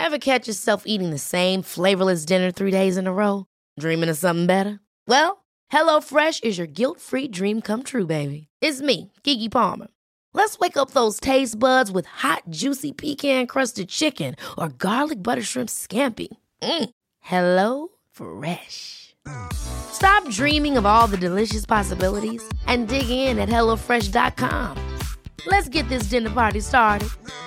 Ever catch yourself eating the same flavorless dinner 3 days in a row? Dreaming of something better? Well, HelloFresh is your guilt-free dream come true, baby. It's me, Keke Palmer. Let's wake up those taste buds with hot, juicy pecan-crusted chicken or garlic butter shrimp scampi. Hello Fresh. Stop dreaming of all the delicious possibilities and dig in at HelloFresh.com. Let's get this dinner party started.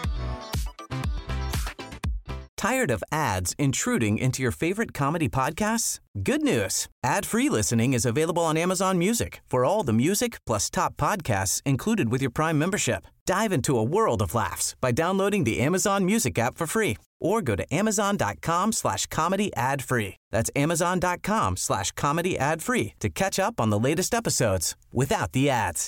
Tired of ads intruding into your favorite comedy podcasts? Good news. Ad-free listening is available on Amazon Music for all the music plus top podcasts included with your Prime membership. Dive into a world of laughs by downloading the Amazon Music app for free or go to amazon.com/comedy ad-free. That's amazon.com/comedy ad-free to catch up on the latest episodes without the ads.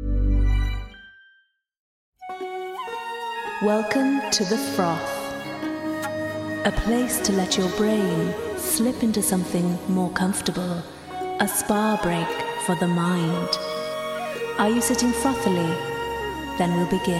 Welcome to The Froth. A place to let your brain slip into something more comfortable. A spa break for the mind. Are you sitting frothily? Then we'll begin.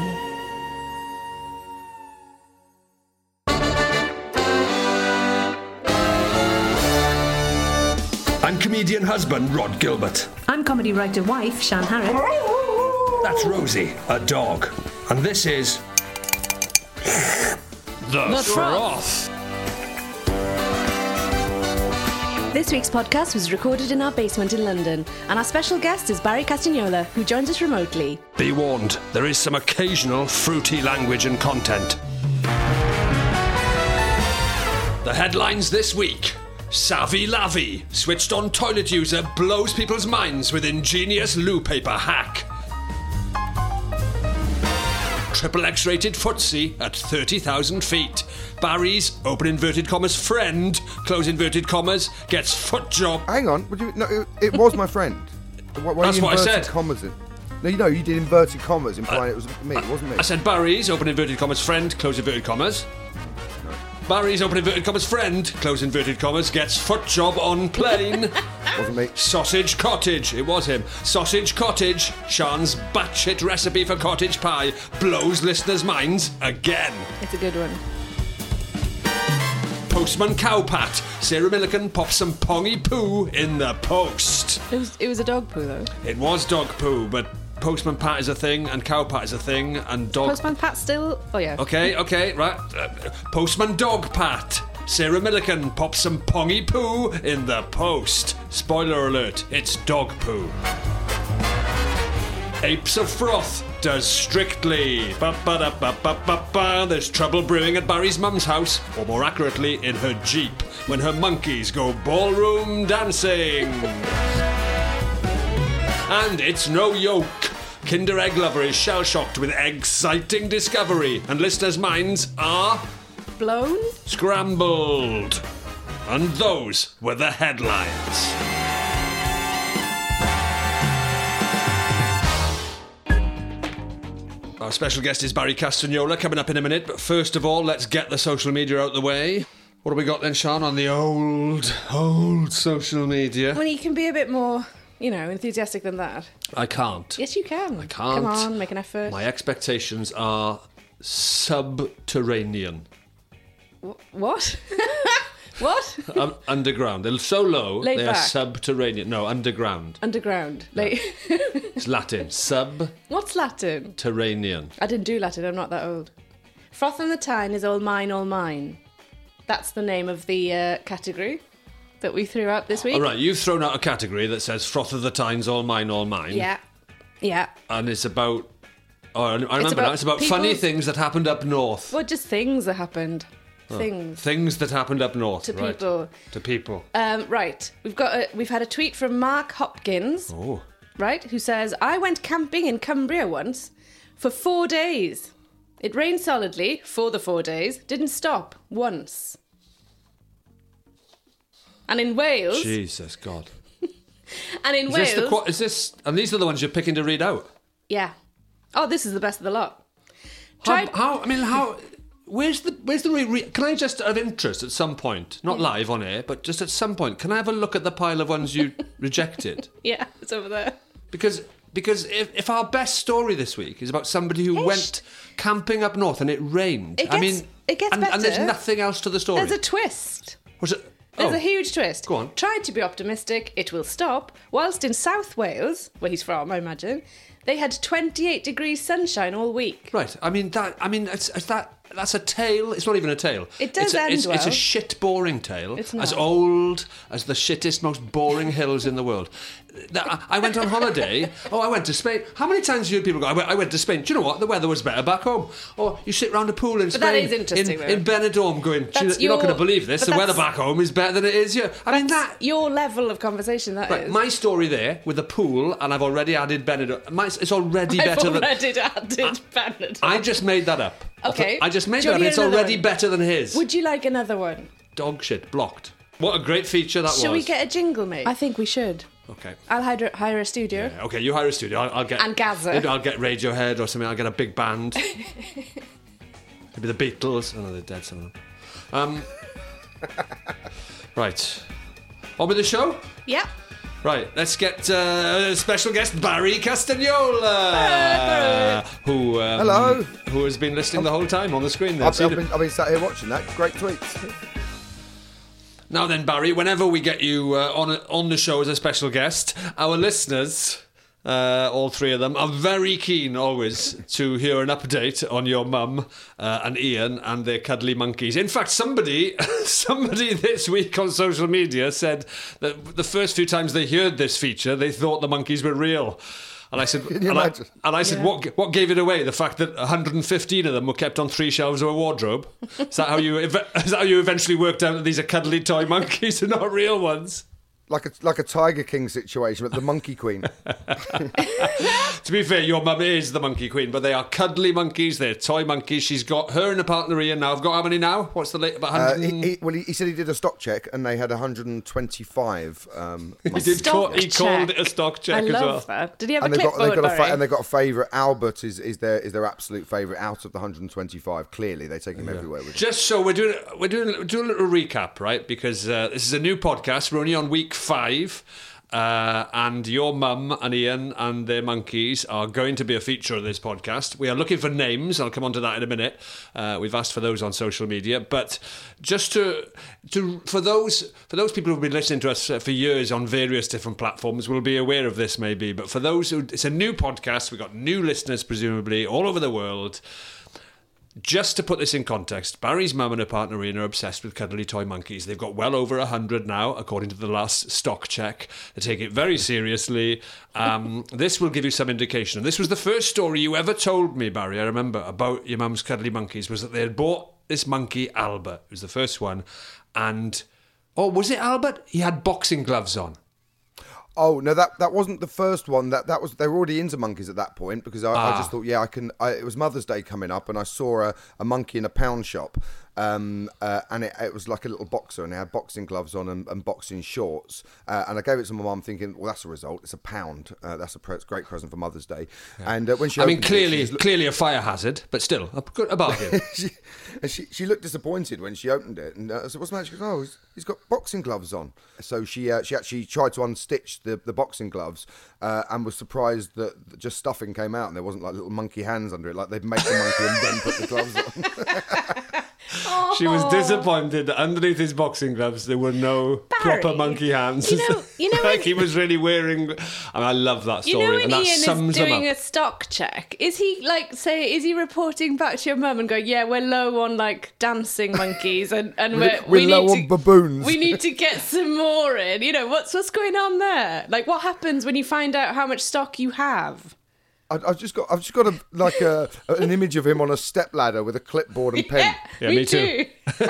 I'm comedian husband Rod Gilbert. I'm comedy writer wife Shan Harrod. That's Rosie, a dog. And this is... The Froth. This week's podcast was recorded in our basement in London, and our special guest is Barry Castagnola, who joins us remotely. Be warned, there is some occasional fruity language and content. The headlines this week. Savvy Lavy, switched on toilet user blows people's minds with ingenious loo paper hack. Triple X-rated footsie at 30,000 feet. Barry's, open inverted commas, friend, close inverted commas, gets foot job. Hang on, it was my friend. That's what I said. Commas in? No, you did inverted commas, implying it was me. It wasn't me. I said Barry's, open inverted commas, friend, close inverted commas. Barry's, open inverted commas, friend, close inverted commas, gets foot job on plane. Wasn't me. Sausage cottage. It was him. Sausage cottage. Sean's batshit recipe for cottage pie blows listeners' minds again. It's a good one. Postman Cowpat. Sarah Millican pops some pongy poo in the post. It was a dog poo, though. It was dog poo, but Postman Pat is a thing and Cowpat is a thing and dog... Postman Pat still... Oh, yeah. Okay, right. Postman Dog Pat. Sarah Millican pops some pongy poo in the post. Spoiler alert, it's dog poo. Apes of Froth does Strictly. Ba-ba-da-ba-ba-ba-ba. There's trouble brewing at Barry's mum's house, or more accurately, in her Jeep, when her monkeys go ballroom dancing. And it's no yoke. Kinder Egg Lover is shell-shocked with exciting discovery, and listeners' minds are... blown? Scrambled. And those were the headlines. Our special guest is Barry Castagnola, coming up in a minute, but first of all, let's get the social media out the way. What have we got then, Sean, on the old social media? Well, you can be a bit more... enthusiastic than that. I can't. Yes, you can. I can't. Come on, make an effort. My expectations are subterranean. What? What? Underground. They're so low, Laid they back. are subterranean. No, underground. Underground. No. Like... It's Latin. What's Latin? Subterranean. I didn't do Latin, I'm not that old. Froth and the Tyne is all mine, all mine. That's the name of the category that we threw out this week. All right, you've thrown out a category that says Froth of the Tyne's all mine, all mine. Yeah. And it's about... Oh, I remember now. It's about funny things that happened up north. Well, just things that happened. Things that happened up north. To right. people. To people. Right. We've had a tweet from Mark Hopkins. Oh. Right, who says, I went camping in Cumbria once for 4 days. It rained solidly for the 4 days, didn't stop once. And in Wales... Jesus God. And in Wales... Is this... And these are the ones you're picking to read out? Yeah. Oh, this is the best of the lot. Where's the... Can I just, out of interest, at some point, not live on air, but just at some point, can I have a look at the pile of ones you rejected? Yeah, it's over there. Because if our best story this week is about somebody who went camping up north and it rained, It gets better. And there's nothing else to the story. There's a twist. Was it? There's a huge twist. Go on. Tried to be optimistic, it will stop. Whilst in South Wales, where he's from, I imagine, they had 28 degrees sunshine all week. Right. That's a tale. It's not even a tale. It does it's well. It's a shit, boring tale. It's not. As old as the shittest, most boring hills in the world. I went on holiday. I went to Spain. How many times have you heard people go, I went to Spain. Do you know what? The weather was better back home. Or you sit round a pool in Spain. But that is interesting, in Benidorm going, you're not going to believe this. The weather back home is better than it is here. I mean, that... your level of conversation, that is. My story there, with the pool, and I've already added Benidorm. It's already better than... I've already added Benidorm. I just made that up. Okay. I just made Do you that up. want It's another already one? better than his. Would you like another one? Dog shit, blocked. What a great feature that was. Should we get a jingle made? I think we should. Okay. I'll hire a studio. Yeah, okay, you hire a studio. I'll get... And Gaza. Maybe I'll get Radiohead or something. I'll get a big band. Maybe the Beatles. Oh, no, they're dead, some of them. Right. On with the show? Yeah. Right, let's get special guest Barry Castagnola, who Hello. who has been listening the whole time on the screen there. I've been sat here watching that. Great tweets. Now then, Barry, whenever we get you on the show as a special guest, our listeners, all three of them, are very keen always to hear an update on your mum and Ian and their cuddly monkeys. In fact, somebody this week on social media said that the first few times they heard this feature, they thought the monkeys were real. And I said, Can you imagine? I said, what gave it away? The fact that 115 of them were kept on 3 shelves of a wardrobe. Is that how you eventually worked out that these are cuddly toy monkeys and not real ones? Like a Tiger King situation with the Monkey Queen. To be fair, your mum is the Monkey Queen, but they are cuddly monkeys. They're toy monkeys. She's got her and a partner Ian now. I've got how many now? What's the late? About 100. He said he did a stock check and they had 125. He called it a stock check I as well. love that. Did he have a And clipboard, Barry? and they've got a favourite. Albert is their absolute favourite out of the 125. Clearly, they take him everywhere with them. Just so we're doing a little recap, right? Because this is a new podcast. We're only on week 5. And your mum and Ian and their monkeys are going to be a feature of this podcast. We are looking for names. I'll come on to that in a minute. We've asked for those on social media. But just for those people who've been listening to us for years on various different platforms will be aware of this maybe. But for those who... It's a new podcast. We've got new listeners, presumably, all over the world. Just to put this in context, Barry's mum and her partner Ian are obsessed with cuddly toy monkeys. They've got well over 100 now, according to the last stock check. They take it very seriously. This will give you some indication. And this was the first story you ever told me, Barry, I remember, about your mum's cuddly monkeys, was that they had bought this monkey, Albert. It was the first one. And, was it Albert? He had boxing gloves on. Oh no, that wasn't the first one. That was, they were already into monkeys at that point because I just thought, it was Mother's Day coming up, and I saw a monkey in a pound shop, and it was like a little boxer, and it had boxing gloves on and boxing shorts, and I gave it to my mum, thinking, well, that's a result. It's a pound. That's a great present for Mother's Day. Yeah. And when she, clearly a fire hazard, but still a bargain. she looked disappointed when she opened it, and I said, "What's the matter?" She goes, "Oh, he's got boxing gloves on." So she actually tried to unstitch the boxing gloves and was surprised that just stuffing came out and there wasn't like little monkey hands under it, like they'd make the monkey and then put the gloves on. She was disappointed that underneath his boxing gloves there were no Barry, proper monkey hands. You know like he was really wearing... I love that story. You know when and that Ian sums is doing him up. a stock check, is he reporting back to your mum and going, yeah, we're low on like dancing monkeys and we're low on baboons. We need to get some more in. You know, what's going on there? Like, what happens when you find out how much stock you have? I've just got an image of him on a stepladder with a clipboard and pen. Yeah, me too.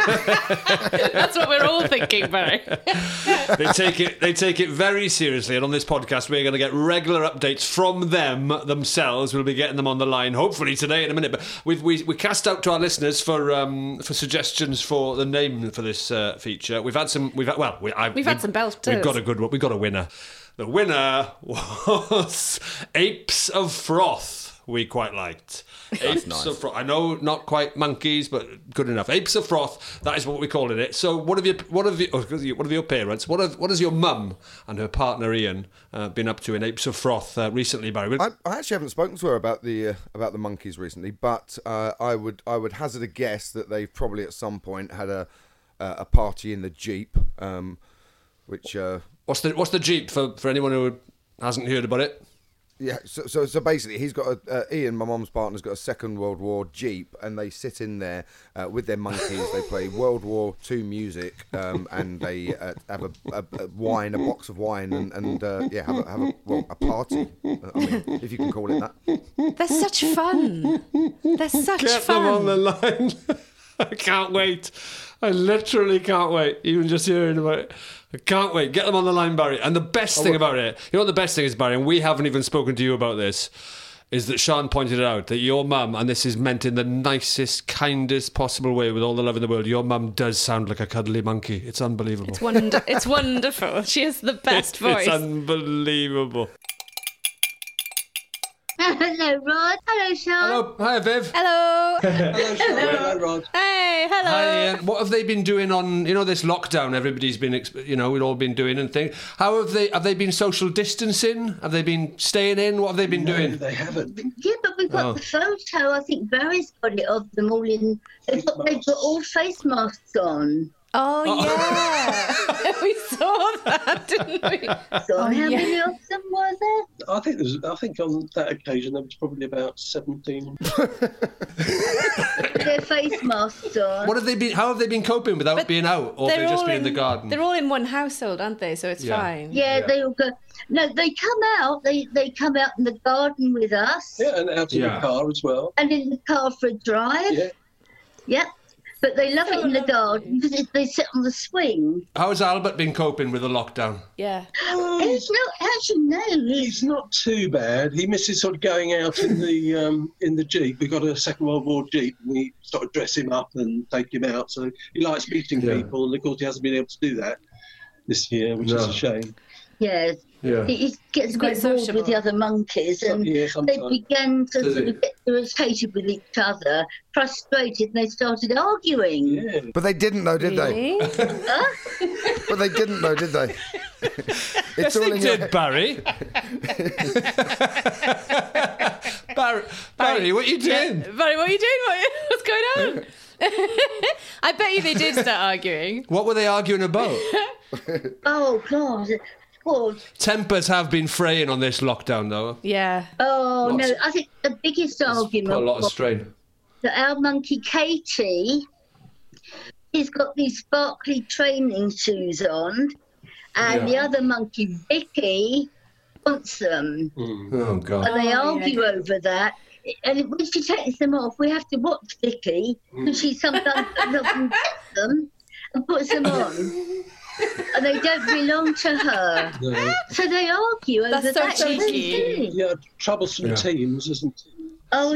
That's what we're all thinking, Barry. They take it very seriously, and on this podcast we're going to get regular updates from them themselves. We'll be getting them on the line hopefully today in a minute. But we cast out to our listeners for suggestions for the name for this feature. We've had some belts too. We've got a good one. We've got a winner. The winner was Apes of Froth. we quite liked. That's Apes nice. of Froth. I know not quite monkeys, but good enough. Apes of Froth. That is what we're calling it. So, what have your parents? What has your mum and her partner Ian been up to in Apes of Froth recently, Barry? I actually haven't spoken to her about the monkeys recently, but I would hazard a guess that they've probably at some point had a party in the Jeep, which What's the Jeep for anyone who hasn't heard about it? yeah. So basically, he's got Ian, my mum's partner's got a Second World War Jeep, and they sit in there with their monkeys. They play World War II music, and they have a box of wine, and have a party. I mean, if you can call it that. They're such fun. They're such Get fun. them on the line. I can't wait. I literally can't wait. Even just hearing about it. I can't wait. Get them on the line, Barry. And the best thing about it, you know what the best thing is, Barry, and we haven't even spoken to you about this, is that Sean pointed out that your mum, and this is meant in the nicest, kindest possible way with all the love in the world, your mum does sound like a cuddly monkey. It's unbelievable. It's wonderful. She has the best voice. It's unbelievable. Hello, Rod. Hello, Sean. Hello. Hi, Viv. Hello. Hello, Rod. Hey, hello. Hi, Ian. What have they been doing on, this lockdown everybody's been, we've all been doing and things? How have they been social distancing? Have they been staying in? What have they been doing? They haven't. Yeah, but we've got the photo. I think Barry's got it of them all in. They've got all face masks on. Oh, yeah. We saw that, didn't we? So how many of them were there? I think on that occasion there was probably about 17. Their face masks on. How have they been coping without being out, or have they just been in the garden? They're all in one household, aren't they? So it's fine. Yeah, they all go. No, they come out. They come out in the garden with us. Yeah, and out in the car as well. And in the car for a drive. Yeah. Yep. But they love it in the garden because they sit on the swing. How's Albert been coping with the lockdown? Yeah. He's not actually He's not too bad. He misses sort of going out in the Jeep. We've got a Second World War Jeep, and we sort of dress him up and take him out. So he likes meeting people, and of course he hasn't been able to do that this year, which is a shame. Yes. Yeah. He gets quite bored with the other monkeys, and they began to sort of get irritated with each other, frustrated, and they started arguing. Yeah. But they didn't though, did they? But they didn't though, did they? Yes, they did, Barry. Barry, what are you doing? Barry, what are you doing? What's going on? I bet you they did start arguing. What were they arguing about? Oh, God. Tempers have been fraying on this lockdown, though. Yeah. Oh, no, I think the biggest argument Put a lot of strain. That our monkey Katie, he's got these sparkly training shoes on, and the other monkey Vicky wants them. Oh, God. And they argue over that. And when she takes them off, we have to watch Vicky, because she sometimes doesn't get them and puts them on. And they don't belong to her. No. So they argue over that. That's so cheeky. Yeah, troublesome teams, isn't it? Oh,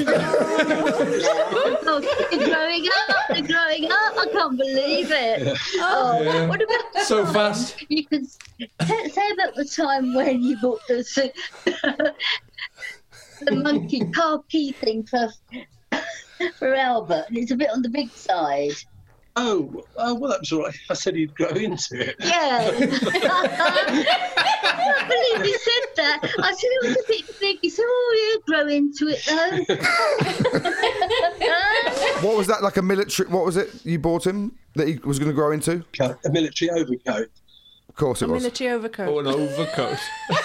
they're growing up. I can't believe it. Oh, what about so fast? You can say about the time when you bought the monkey car key thing for Albert, and it's a bit on the big side. Oh, well, that was all right. I said he'd grow into it. Yeah. I can't believe he said that. I said it was a bit big. He said, oh, yeah, grow into it, though. What was that, like a military... What was it you bought him that he was going to grow into? A military overcoat. Of course it was. A military overcoat. Oh, an overcoat.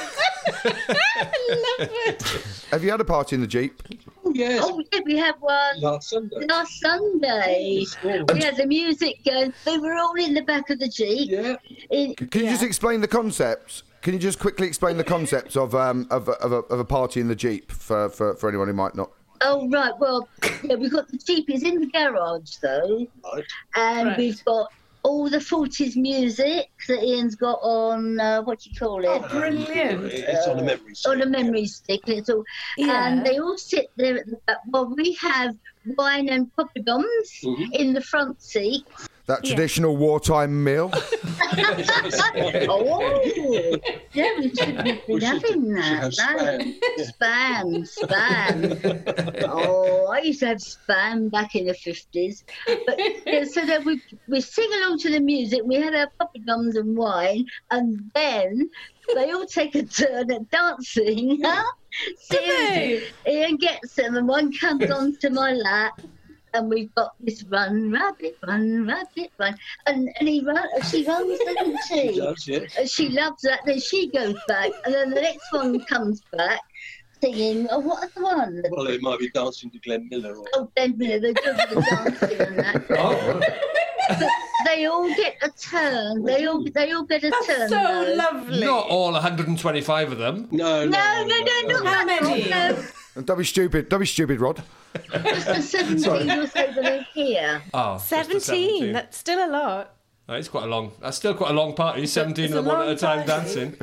I love it. Have you had a party in the Jeep? Oh, yes. Oh, yeah, we had one Last Sunday. We had the music going. They were all in the back of the Jeep. Yeah. Can you just explain the concepts? Can you just quickly explain the concepts of a party in the Jeep for anyone who might not? Oh, right. Well, yeah, we've got the Jeep is in the garage, though. Right. And we've got all the 40s music that Ian's got on, what do you call it? Oh, brilliant. It's on a memory stick. On a memory stick. And, it's all, and they all sit there at the back. Well, we have wine and poppadoms in the front seat. That traditional wartime meal. Oh, yeah, we shouldn't have been having that. Spam. Oh, I used to have spam back in the 50s. But yeah, so that we sing along to the music, we had our poppadoms and wine, and then they all take a turn at dancing. Seriously. Ian gets them, and one comes onto my lap. And we've got this run, rabbit, run. And she runs, doesn't she? She does, yeah. And she loves that. Then she goes back. And then the next one comes back singing, what's the one? Well, it might be Dancing to Glenn Miller. Or... Glenn Miller, they do the dancing and that. But they all get a turn. They all get a turn. So lovely. Not all 125 of them. No, not How many? Don't be stupid, Rod. Just the 17 or so that are here. Oh, 17. That's still a lot. That's still quite a long party. 17 of them one at a time dancing.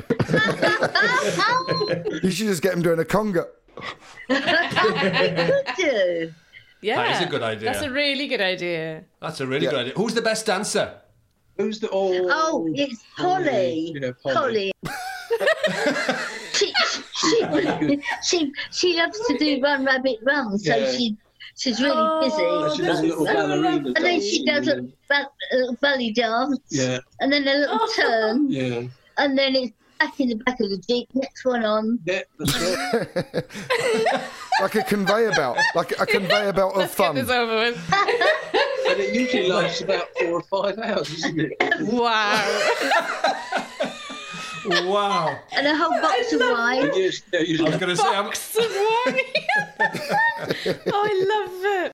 You should just get them doing a conga. Could do. Yeah. That is a good idea. That's a really good idea. That's a really good idea. Who's the best dancer? Who's the... Oh, it's Polly. Yeah, Polly. She loves to do Run Rabbit Run, so she's really busy. She does a little ballerina. And then she does a belly dance. Yeah. And then a little turn. Yeah. And then it's back in the back of the Jeep. Next one on. Yeah, that's right. Like a conveyor belt. Like a conveyor belt of fun. Get this over with. And it usually lasts about 4 or 5 hours, isn't it? Wow. Wow. And a whole box of wine. Yes, I was going to say... Box of wine. Oh, I love it.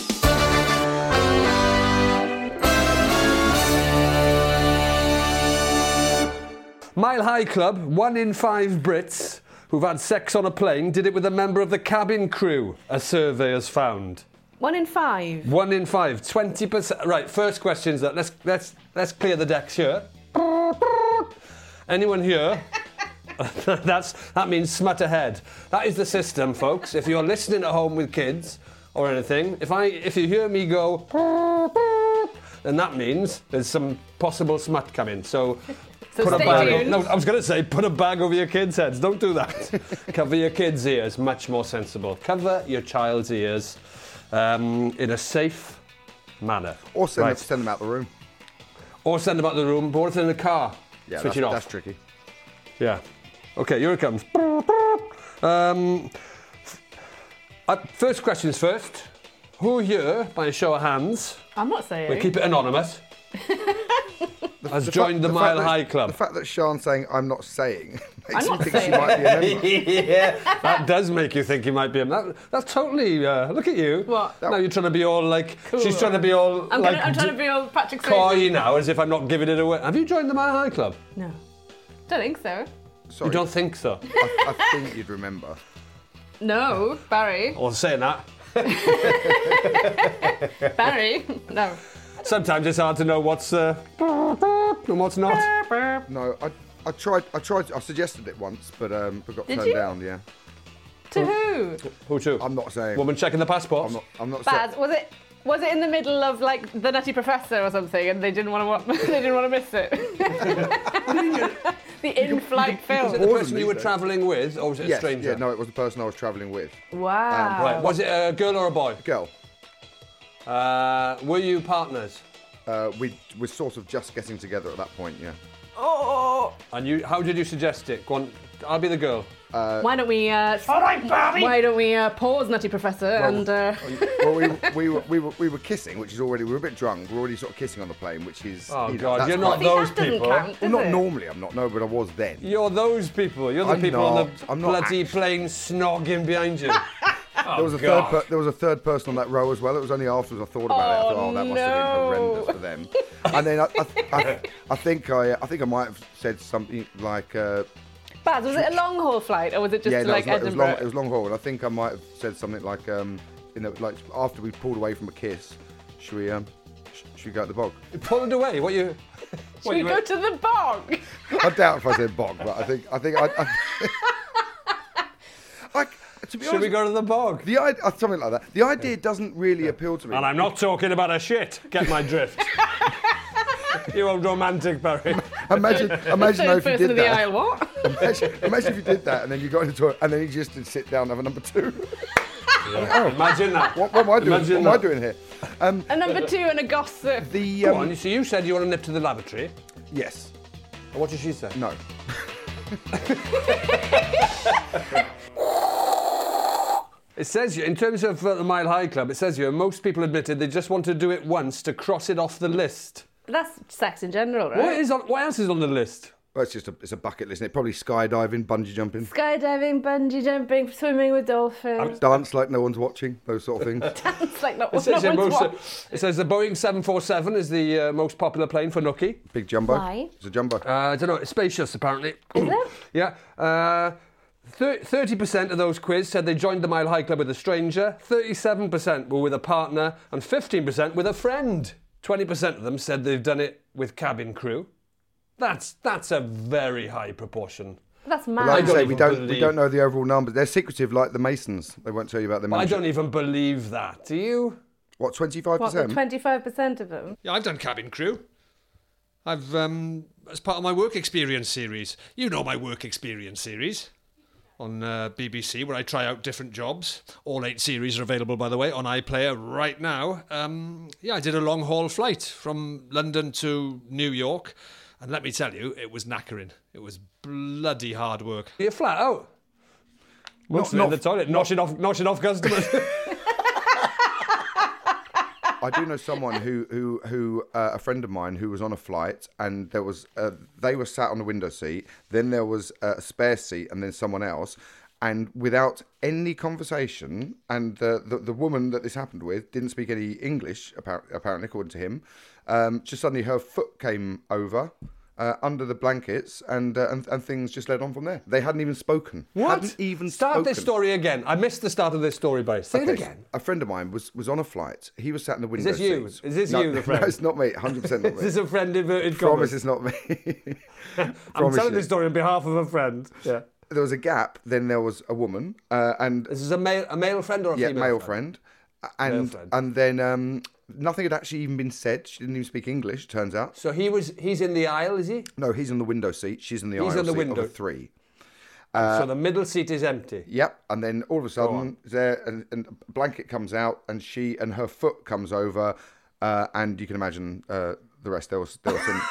Mile High Club, 1 in 5 Brits who've had sex on a plane did it with a member of the cabin crew, a survey has found. 1 in 5. 1 in 5, 20%. Right, first question's that. Let's clear the decks here. Anyone here? That means smut ahead. That is the system, folks. If you're listening at home with kids or anything, if you hear me go, then that means there's some possible smut coming. So put a bag. No, I was going to say put a bag over your kids' heads. Don't do that. Cover your kids' ears. Much more sensible. Cover your child's ears in a safe manner. Or send them out the room. Or send them out the room. Both in the car. Yeah, switch it off. That's tricky. Yeah. Okay, here it comes. First questions first. Who here, by a show of hands, I'm not saying. we'll keep it anonymous, has joined the Mile High Club? The fact that Sean's saying I'm not saying makes I'm me not think she saying might be a member. Yeah, that does make you think you might be a member. That's totally, look at you. What? Now you're trying to be all like, Cool. she's trying to be all I'm like trying to be all Patrick coy Swayze. now, as if I'm not giving it away. Have you joined the Mile High Club? No. Don't think so. Sorry, You don't think so? I think you'd remember. No, Barry. Or saying that. Barry. No. Sometimes it's hard to know what's and what's not. No, I tried. I suggested it once, but got Did turned you? down. Yeah. To who? Who to? I'm not saying. Woman checking the passports. I'm not Baz, saying. was it in the middle of like the Nutty Professor or something, and they didn't want to miss it? The in-flight Was film. it the person you were travelling with, or was it a Yes, stranger? yeah, no, it was the person I was travelling with. Wow. Right. Was it a girl or a boy? Girl. Were you partners? We were sort of just getting together at that point. Yeah. Oh. And you? How did you suggest it? Go on, I'll be the girl. Why don't we? Why don't we pause, Nutty Professor, and? Well, we were kissing, which is already, we were a bit drunk. We're already sort of kissing on the plane, which is. Oh you know, God, that's you're not quite- those that doesn't people. count, Well, does not it? normally. I'm not. No, but I was then. You're those people. You're the I'm people on not. the I'm not bloody actually. plane snogging behind you. There was a there was a third person on that row as well. It was only afterwards I thought about it. I thought, that must have been horrendous for them. And then I think I might have said something like. Baz, was it a long haul flight, or was it just Yeah, to, no, like it Edinburgh? was long haul, and I think I might have said something like, like after we pulled away from a kiss, should we go at the bog? Pull it away. What you? Should we go to the bog? I doubt if I said bog, but I think to be Should we honest, go to the bog? the idea, something like that. The idea doesn't really appeal to me. And I'm not talking about a shit. Get my drift. You old romantic, Barry. Imagine though if you Person did of the that. aisle, what? Imagine if you did that and then you got into the toilet and then you just did sit down and have a number 2. Imagine that. What am I doing? Imagine what am I that. doing here? A number 2 and a gossip. Go on, so you said you want to nip to the lavatory. Yes. And what did she say? No. It says here, in terms of the Mile High Club, it says here, most people admitted they just want to do it once to cross it off the list. That's sex in general, right? What else is on the list? Well, it's a bucket list, isn't it? Probably skydiving, bungee jumping, Skydiving, bungee jumping, swimming with dolphins. dance like no one's watching, those sort of things. Dance like no It says, here one's watching. it says the Boeing 747 is the most popular plane for Nookie. Big jumbo. Why? It's a jumbo. I don't know, it's spacious apparently. Is it? Yeah. 30% of those quizzed said they joined the Mile High Club with a stranger, 37% were with a partner, and 15% with a friend. 20% of them said they've done it with cabin crew. That's a very high proportion. That's But mad. like you don't say, even we don't know the overall numbers. They're secretive, like the Masons. They won't tell you about their But I membership. don't even believe that, do you? What, 25%? What, the 25% of them? Yeah, I've done cabin crew. I've, as part of my work experience series. You know my work experience series on BBC, where I try out different jobs. All 8 series are available, by the way, on iPlayer right now. I did a long-haul flight from London to New York. And let me tell you, it was knackering. It was bloody hard work. You're flat out. Once in the toilet, noshing off customers. I do know someone who a friend of mine who was on a flight, and there was they were sat on the window seat. Then there was a spare seat, and then someone else. And without any conversation, and the woman that this happened with didn't speak any English, apparently, according to him. Just suddenly her foot came over under the blankets, and things just led on from there. They hadn't even spoken. What? Hadn't even Start spoken. this story again. I missed the start of this story, Barry. Say it Okay, again. A friend of mine was on a flight. He was sat in the window this you? seats. Is this No, you, the friend? No, it's not me. 100% not me. Is this a friend inverted Promise commas? it's not me. I'm Promise telling you. this story on behalf of a friend. Yeah. There was a gap, then there was a woman, and This is a male friend or a female male friend. Male friend. And then nothing had actually even been said. She didn't even speak English, turns out. So he's in the aisle, is he? No, he's in the window seat. She's in the He's aisle in the seat window. of a 3. So the middle seat is empty. Yep. And then all of a sudden, there and a blanket comes out, and her foot comes over, and you can imagine the rest. There was some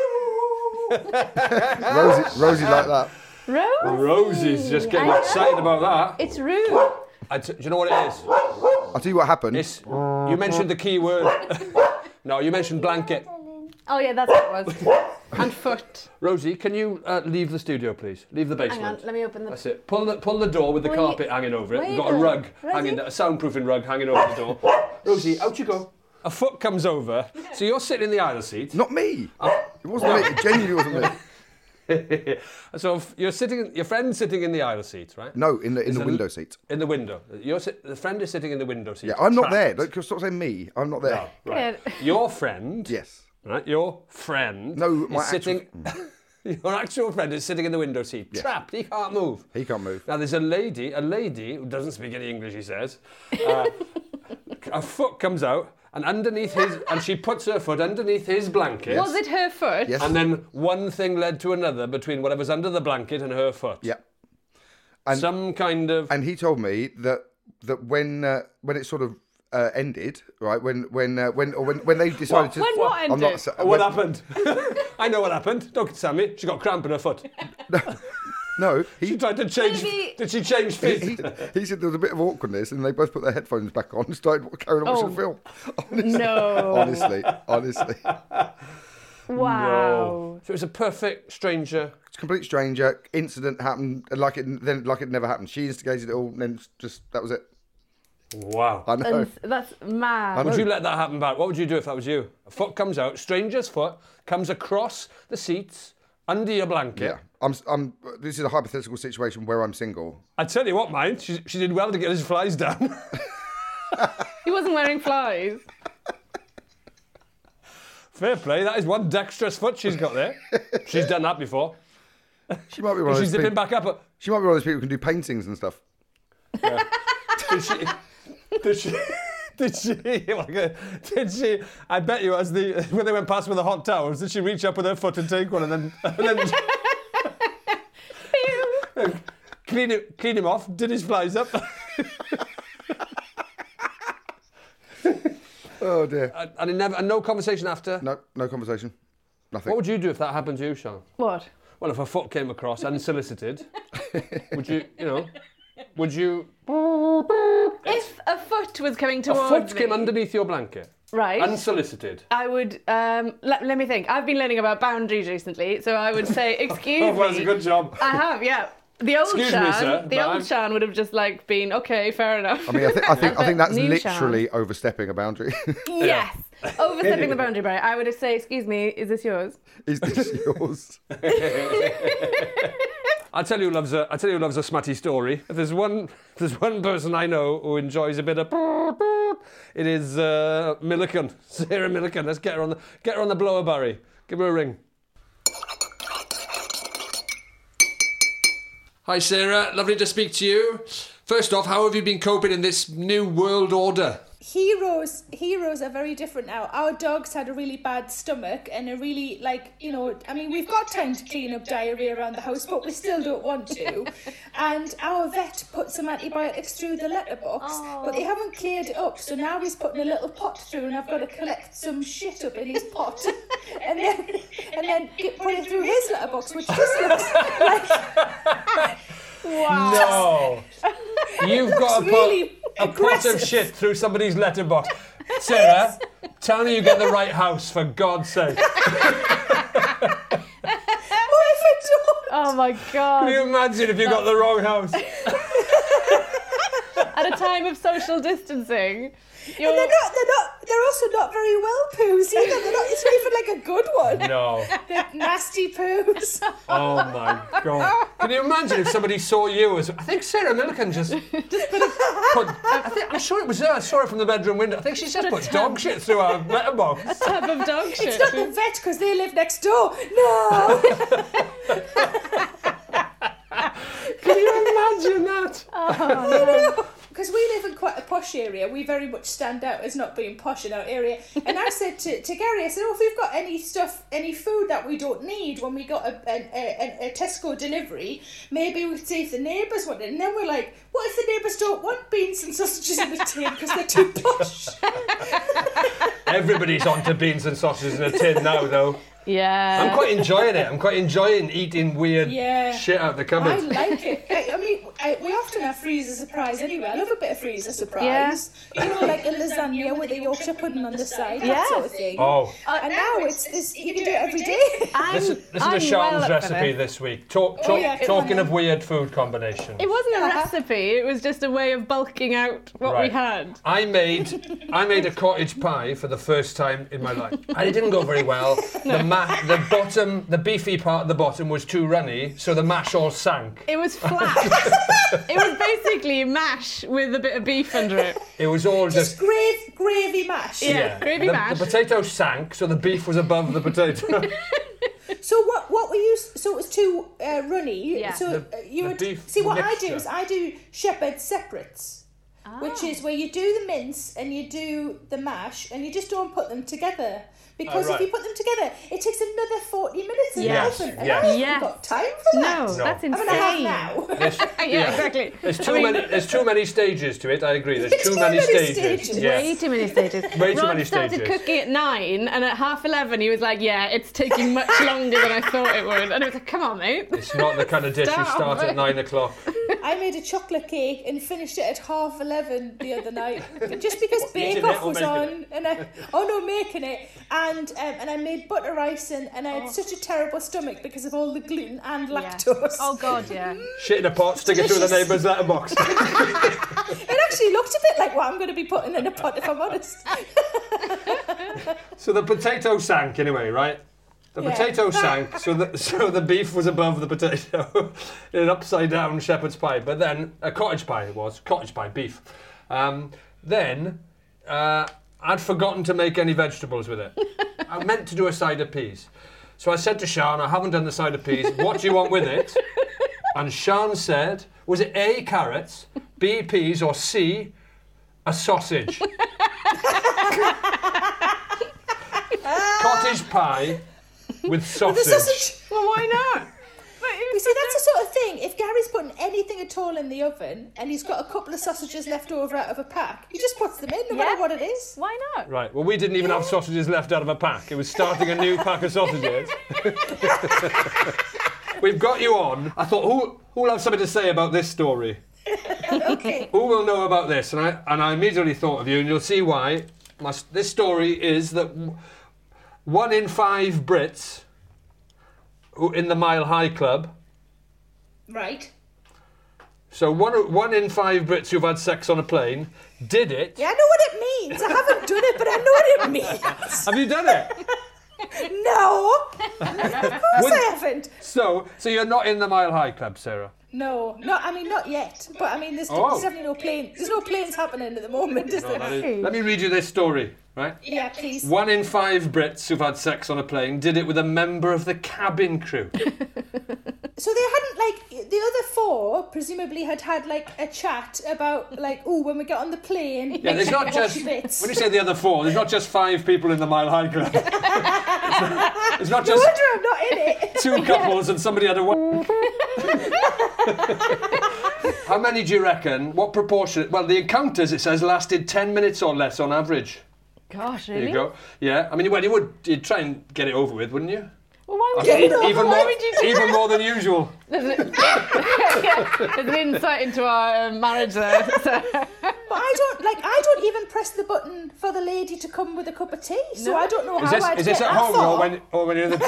Rosie like that. Rose? Rosie's just getting excited about that. It's rude. Do you know what it is? I'll tell you what happened. You mentioned the key word. No, you mentioned blanket. Oh, yeah, that's what it was. And foot. Rosie, can you leave the studio, please? Leave the basement. Hang on, let me open the... That's it. Pull the door with the Wait, carpet hanging over it. wait We've got a a- rug Rosie? hanging, a soundproofing rug hanging over the door. Rosie, out you go. A foot comes over, so you're sitting in the aisle seat. Not me. It wasn't me. It genuinely wasn't me. So your friend's sitting in the aisle seat, right? No, in the window seat. In the window. The friend is sitting in the window seat. Yeah, I'm not there. trapped. Don't stop saying me. I'm not there. No, right. Good. Your friend. Yes. Right. Your friend. No, my is sitting. Your actual friend is sitting in the window seat, trapped. He can't move. He can't move. Now there's a lady who doesn't speak any English. He says, a foot comes out. And she puts her foot underneath his blanket. Was it her foot? Yes. And then one thing led to another between whatever's under the blanket and her foot. Yeah. And, Some kind of. And he told me that when it sort of ended, right? When they decided to. When what I'm not. ended? What happened? I know what happened. Don't tell me. She got cramp in her foot. No, She tried to change. Maybe- Did she change feet? he said there was a bit of awkwardness, and they both put their headphones back on and started carrying on watching the film. Honestly, No. honestly, Wow. So it was a perfect stranger. it's a complete stranger. Incident happened like it never happened. She instigated it all, and then just that was it. Wow. I know. And that's mad. Would you let that happen back? What would you do if that was you? A foot comes out, stranger's foot comes across the seats under your blanket. Yeah, this is a hypothetical situation where I'm single. I tell you what, mate, she did well to get his flies down. He wasn't wearing flies. Fair play. That is one dexterous foot she's got there. She's done that before. She might be one of She's those zipping people. back up. She might be one of those people who can do paintings and stuff. Did she? I bet you, when they went past with the hot towels, did she reach up with her foot and take one and then clean him off? Did his flies up? Oh dear. And no conversation after. No conversation. Nothing. What would you do if that happened to you, Sean? What? Well, if a foot came across unsolicited, would you? If a foot was coming towards A foot came underneath your blanket. Right. Unsolicited. I would, let me think. I've been learning about boundaries recently, so I would say, excuse me. Oh, well, that's a good job. I have, yeah. The old Excuse Shan, me, sir, the old Shan would have just been, okay, fair enough. I mean, I think that's New literally overstepping a boundary. Yes. Overstepping the boundary, right? I would say, excuse me, is this yours? Is this yours? I tell you who loves a smutty story. If there's one person I know who enjoys a bit of it is Milliken, Sarah Milliken. Let's get her on the blower, Barry. Give her a ring. Hi Sarah, lovely to speak to you. First off, how have you been coping in this new world order? Heroes are very different now. Our dogs had a really bad stomach and a really, we've got time to clean up diarrhea around the house, but we still don't want to. And our vet put some antibiotics through the letterbox, but they haven't cleared it up. So now he's putting a little pot through, and I've got to collect some shit up in his pot, and then put it through his letterbox, which just looks like. Wow. No. You've got to put a pot of shit through somebody's letterbox. Sarah, tell me you get the right house, for God's sake. What if I don't? Oh my God. Can you imagine if you got the wrong house? At a time of social distancing. And they're also not very well poos either. It's not even like a good one. No. They're nasty poos. Oh my God. Can you imagine if somebody saw you as... I think Sarah Milliken I'm sure it was her. I saw her from the bedroom window. I think she just put dog shit through our letterbox. A tub of dog shit. It's not the vet because they live next door. No. Can you imagine that? Oh, no. Because we live in quite a posh area, we very much stand out as not being posh in our area. And I said to Gary, I said, if we've got any food that we don't need when we got a Tesco delivery, maybe we'd see if the neighbours want it. And then we're like, what if the neighbours don't want beans and sausages in a tin because they're too posh? Everybody's onto beans and sausages in a tin now, though. Yeah. I'm quite enjoying it. I'm quite enjoying eating weird shit out the cupboard. I like it. We often have freezer surprise anyway. I love a bit of freezer surprise. Yeah. You know, like a lasagna with a Yorkshire pudding on the side, that sort of thing. Oh. And now it's this, you can do it every day. Listen to Sean's recipe this week. Talking of weird food combinations. It wasn't a recipe, it was just a way of bulking out what we had. I made a cottage pie for the first time in my life. And it didn't go very well. The beefy part at the bottom was too runny, so the mash all sank. It was flat. It was basically mash with a bit of beef under it. It was all just gravy mash. Yeah, gravy mash. The potato sank, so the beef was above the potato. So what were you? So it was too runny. Yeah. So you would see what mixture. I do shepherd's separates, which is where you do the mince and you do the mash and you just don't put them together. Because if you put them together, it takes another 40 minutes in the oven. And I haven't got time for that. No, that's insane. I have now. Yeah, exactly. There's too many stages to it, I agree. There's too many stages. Yeah. Way too many stages. Rob started cooking at 9 and at 11:30 he was like, yeah, it's taking much longer than I thought it would. And I was like, come on, mate. It's not the kind of dish you start at 9 o'clock. I made a chocolate cake and finished it at 11:30 the other night. Just because Bake Off was on. Making it. And I made butter rice and I had such a terrible stomach because of all the gluten and lactose. Oh God, yeah. Shit in a pot, stick it through the neighbour's letterbox. It actually looked a bit like what I'm going to be putting in a pot, if I'm honest. So the potato sank anyway, right? The potato sank, so the beef was above the potato in an upside down shepherd's pie. But then a cottage pie beef. Then I'd forgotten to make any vegetables with it. I meant to do a side of peas. So I said to Sean, I haven't done the side of peas, what do you want with it? And Sean said, was it A, carrots, B, peas, or C, a sausage? Cottage pie with sausage. The sausage. Well, why not? You see, that's the sort of thing. If Gary's putting anything at all in the oven and he's got a couple of sausages left over out of a pack, he just puts them in, no matter what it is. Why not? Right, well, we didn't even have sausages left out of a pack. It was starting a new pack of sausages. We've got you on. I thought, who'll have something to say about this story? Okay. Who will know about this? And I immediately thought of you, and you'll see why. This story is that 1 in 5 Brits in the Mile High Club. Right. So one in 5 Brits who've had sex on a plane did it. Yeah, I know what it means. I haven't done it, but I know what it means. Have you done it? No. Of course I haven't. So you're not in the Mile High Club, Sarah? No, I mean, not yet. But I mean, there's definitely no plane. There's no planes happening at the moment, is there? Let me read you this story, right? Yeah, please. 1 in 5 Brits who've had sex on a plane did it with a member of the cabin crew. So they hadn't, like, the other 4 presumably had like a chat about, like, when we get on the plane. Yeah, there's not just, when you say the other 4, there's not just 5 people in the Mile High Club. It's not just no wonder I'm not in it. 2 couples and somebody had a... How many do you reckon? What proportion? Well, the encounters, it says, lasted 10 minutes or less on average. Gosh, really? There you go. Yeah, I mean, you'd try and get it over with, wouldn't you? Well, why would you? Even more than usual. There's an insight into our marriage there. So. But I don't even press the button for the lady to come with a cup of tea, so I don't know how I'd Is this get at that home far. or when you're in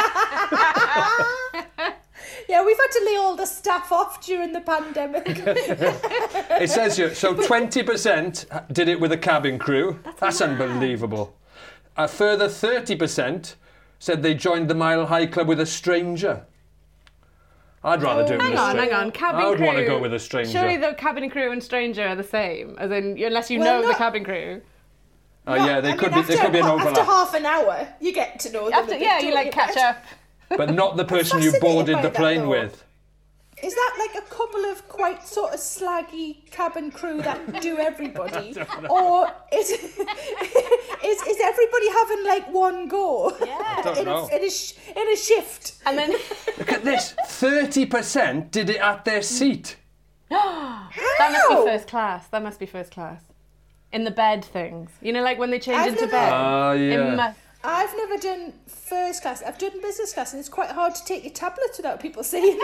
the... Yeah, we've had to lay all the staff off during the pandemic. It says here, so 20% did it with a cabin crew. That's unbelievable. A further 30% said they joined the Mile High Club with a stranger. I'd rather do it with a stranger. Hang on. Cabin I would crew. want to go with a stranger. Surely the cabin crew and stranger are the same, as in unless you know the cabin crew. Yeah, there could be an overlap. After half an hour, you get to know them. You like catch up. But not the person you boarded the plane with. Is that like a couple of quite sort of slaggy cabin crew that do everybody? Or is everybody having like one go? Yeah. In a shift. And then look at this. 30% did it at their seat. That must be first class. In the bed things. You know, like when they change into bed. Yeah. I've never done first class. I've done business class, and it's quite hard to take your tablets without people seeing.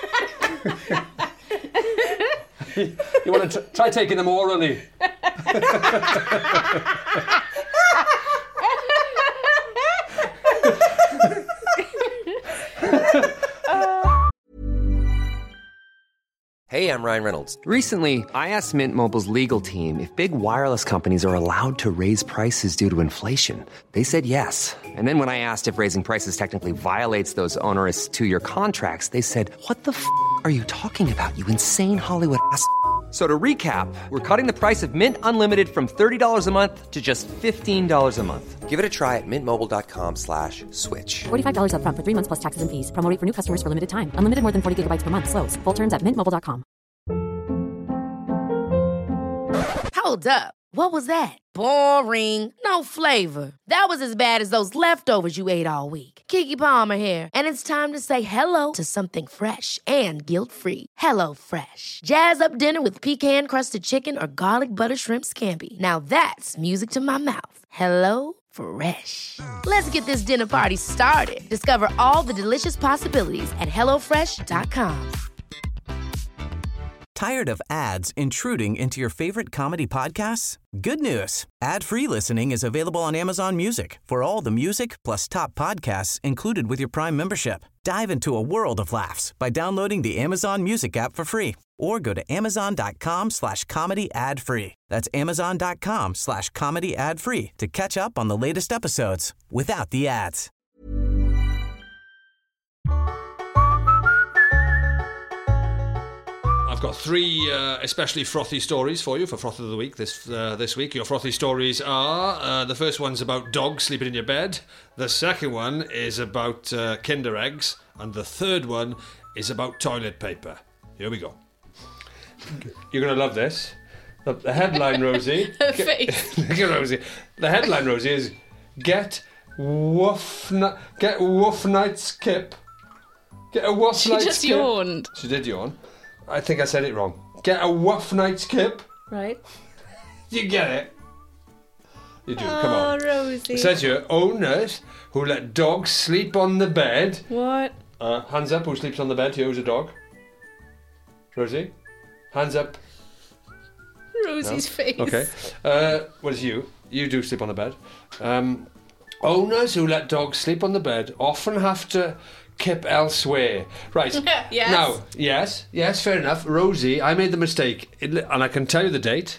You want to try taking them orally. Hey, I'm Ryan Reynolds. Recently, I asked Mint Mobile's legal team if big wireless companies are allowed to raise prices due to inflation. They said yes. And then when I asked if raising prices technically violates those onerous 2-year contracts, they said, "What the f*** are you talking about, you insane Hollywood ass?" So to recap, we're cutting the price of Mint Unlimited from $30 a month to just $15 a month. Give it a try at mintmobile.com/switch. $45 up front for 3 months plus taxes and fees. Promo rate for new customers for limited time. Unlimited more than 40 gigabytes per month. Slows full terms at mintmobile.com. Hold up. What was that? Boring. No flavor. That was as bad as those leftovers you ate all week. Keke Palmer here, and it's time to say hello to something fresh and guilt-free. Hello Fresh. Jazz up dinner with pecan-crusted chicken or garlic butter shrimp scampi. Now that's music to my mouth. Hello Fresh. Let's get this dinner party started. Discover all the delicious possibilities at hellofresh.com. Tired of ads intruding into your favorite comedy podcasts? Good news. Ad-free listening is available on Amazon Music for all the music plus top podcasts included with your Prime membership. Dive into a world of laughs by downloading the Amazon Music app for free or go to amazon.com/comedy ad-free. That's amazon.com/comedy ad-free to catch up on the latest episodes without the ads. I've got 3 especially frothy stories for you for Froth of the Week this week. Your frothy stories are, the first one's about dogs sleeping in your bed, the second one is about Kinder eggs, and the third one is about toilet paper. Here we go. You're going to love this. The headline, Rosie. Her face. Look at Rosie. The headline, Rosie, is Get Woof Night's Kip. Get a Woof She Night's just Kip. yawned. She did yawn. I think I said it wrong. Get a Woof Night's Kip. Right. You get it. You do. Come on. Oh, Rosie. It says here, owners who let dogs sleep on the bed. What? Hands up, who sleeps on the bed? Here, who's a dog? Rosie? Hands up. Rosie's face. Okay. What is you? You do sleep on the bed. Owners who let dogs sleep on the bed often have to kip elsewhere. Right. Yes. Now, yes, fair enough. Rosie, I made the mistake, and I can tell you the date.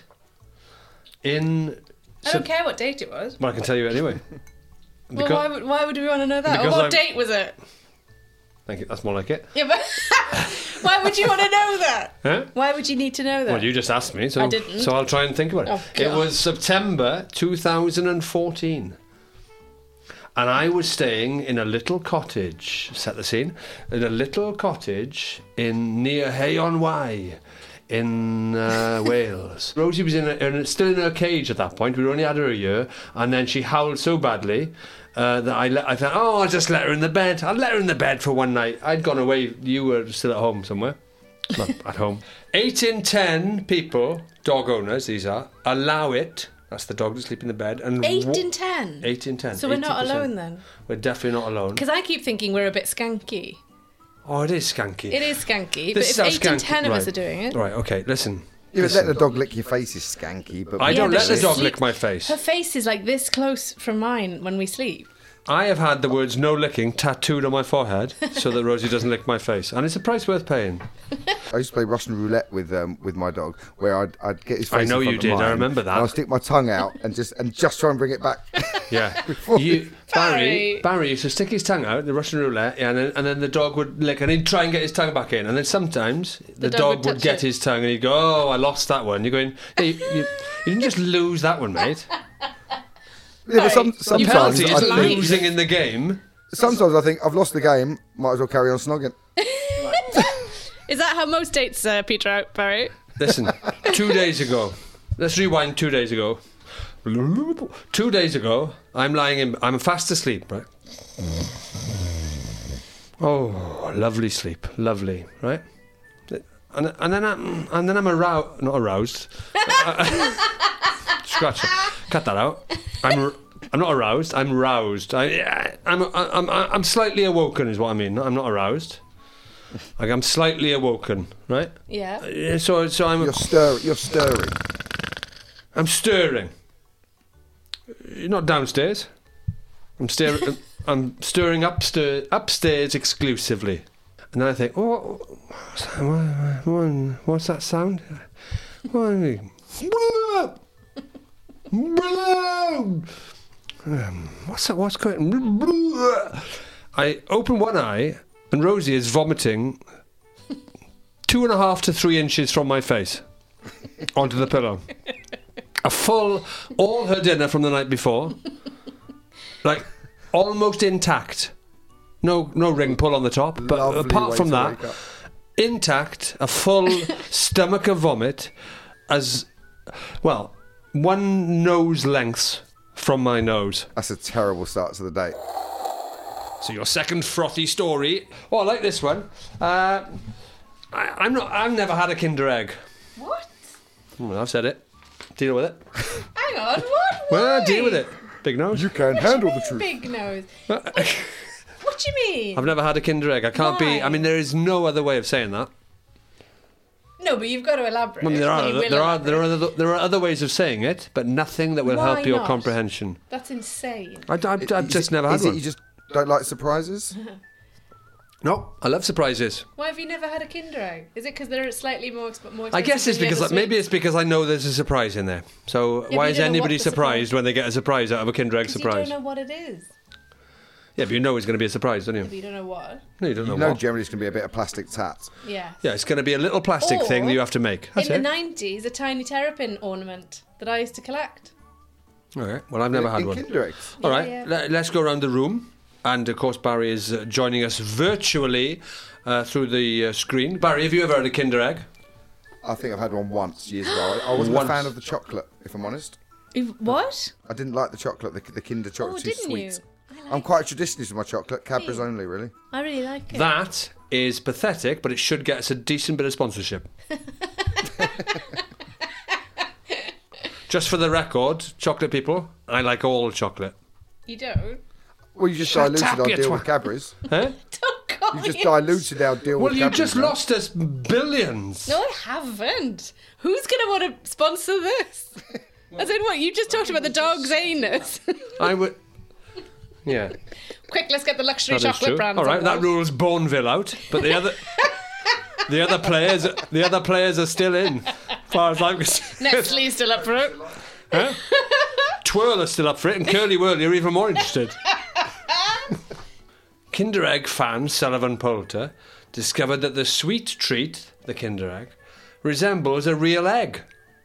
I don't care what date it was. Well, I can tell you anyway. Well, why would we want to know that? Or Because what I'm- date was it? Thank you, that's more like it. Yeah, but why would you want to know that? Huh? Why would you need to know that? Well, you just asked me, so I didn't. So I'll try and think about it. Oh, It God. was September 2014. And I was staying in a little cottage, set the scene, in a little cottage near Hay-on-Wye in Wales. Rosie was still in her cage at that point. We'd only had her a year, and then she howled so badly that I thought, I'll just let her in the bed. I'll let her in the bed for one night. I'd gone away. You were still at home somewhere. Not at home. 8 in 10 people, dog owners, these are, allow it. That's the dog to sleep in the bed. And 8 in 10? 8 in 10. So we're not 80%. alone then? We're definitely not alone. Because I keep thinking we're a bit skanky. Oh, it is skanky. It is skanky, This but is if how 8 in 10 of right. us are doing it... Right, okay, listen. You would let the dog lick your face is skanky, but I don't but let the she dog sleeps- lick my face. Her face is like this close from mine when we sleep. I have had the words no licking tattooed on my forehead so that Rosie doesn't lick my face. And it's a price worth paying. I used to play Russian roulette with my dog, where I'd get his face. I know in front you of did, I mine, remember that. And I'd stick my tongue out and just try and bring it back. Yeah. Barry. Barry used to stick his tongue out, the Russian roulette, yeah, and then the dog would lick, and he'd try and get his tongue back in. And then sometimes the dog would touch get it. his tongue and he'd go, oh, I lost that one. You're going, hey, you didn't just lose that one, mate. Yeah, but The sometimes penalty I isn't think- losing in the game. Sometimes I think I've lost the game. Might as well carry on snogging. Is that how most dates peter out, Barry? Listen, 2 days ago, let's rewind 2 days ago. 2 days ago, I'm fast asleep, right? Oh, lovely sleep, lovely, right? And then I'm aroused, not aroused. Scratch it, cut that out. I'm not aroused. I'm roused. I'm slightly awoken, is what I mean. I'm not aroused. Like I'm slightly awoken, right? Yeah. So I'm. You're stirring. I'm stirring. You're not downstairs. I'm stirring upstairs exclusively. And then I think, oh, what's that sound? What's that? What's going? I open one eye, and Rosie is vomiting 2.5 to 3 inches from my face onto the pillow. All her dinner from the night before, like almost intact. No ring pull on the top, but Lovely apart way from to that, wake up. intact, a full stomach of vomit, as well, 1 nose length from my nose. That's a terrible start to the day. So your second frothy story. Oh, I like this one. I've never had a Kinder Egg. What? Well, I've said it. Deal with it. Hang on, what? Well, Why? deal with it. Big nose. You can't handle the truth. Big nose. What do you mean? I've never had a Kinder Egg. I can't be. I Why? mean, there is no other way of saying that. No, but you've got to elaborate. I mean, Well, you will elaborate. there are other ways of saying it, but nothing that will Why help your not? comprehension. That's insane. I've just never had Is it one. you just don't like surprises? No, I love surprises. Why have you never had a Kinder Egg? Is it because they're slightly more expensive? I guess it's than the because other maybe sweets? it's because I know there's a surprise in there. So but why you is don't know anybody what the surprised when they get a surprise out of a Kinder Egg 'Cause surprise? You don't know what it is. Yeah, but you know it's going to be a surprise, don't you? But you don't know what. No, you don't know You know what. generally it's going to be a bit of plastic tat. Yeah. Yeah, it's going to be a little plastic Or, thing that you have to make. That's in it. the 90s, a tiny terrapin ornament that I used to collect. All right. Well, I've never had In one. Kinder Eggs. All right. Yeah. Let's go around the room. And, of course, Barry is joining us virtually through the screen. Barry, have you ever had a Kinder Egg? I think I've had one once years ago. I wasn't a fan of the chocolate, if I'm honest. What? I didn't like the chocolate, the Kinder chocolate, too didn't sweet. you? I'm quite a traditionalist with my chocolate, Cadbury's only, really. I really like it. That is pathetic, but it should get us a decent bit of sponsorship. Just for the record, chocolate people, I like all chocolate. You don't? Well, you just Shut diluted up, our you deal twat. with Cadbury's. Huh? You just diluted our deal with Well, Cadbury's. you just now. lost us billions. No, I haven't. Who's going to want to sponsor this? As in what? You just talked about the dog's anus. I would... Yeah. Quick, let's get the luxury That is chocolate true. brands. All right, on that board. rules Bourneville out, but the other players are still in, as far as I'm concerned. Nestle's still up for it. Huh? Twirl are still up for it, and Curly Whirly are even more interested. Kinder Egg fan Sullivan Poulter discovered that the sweet treat, the Kinder Egg, resembles a real egg.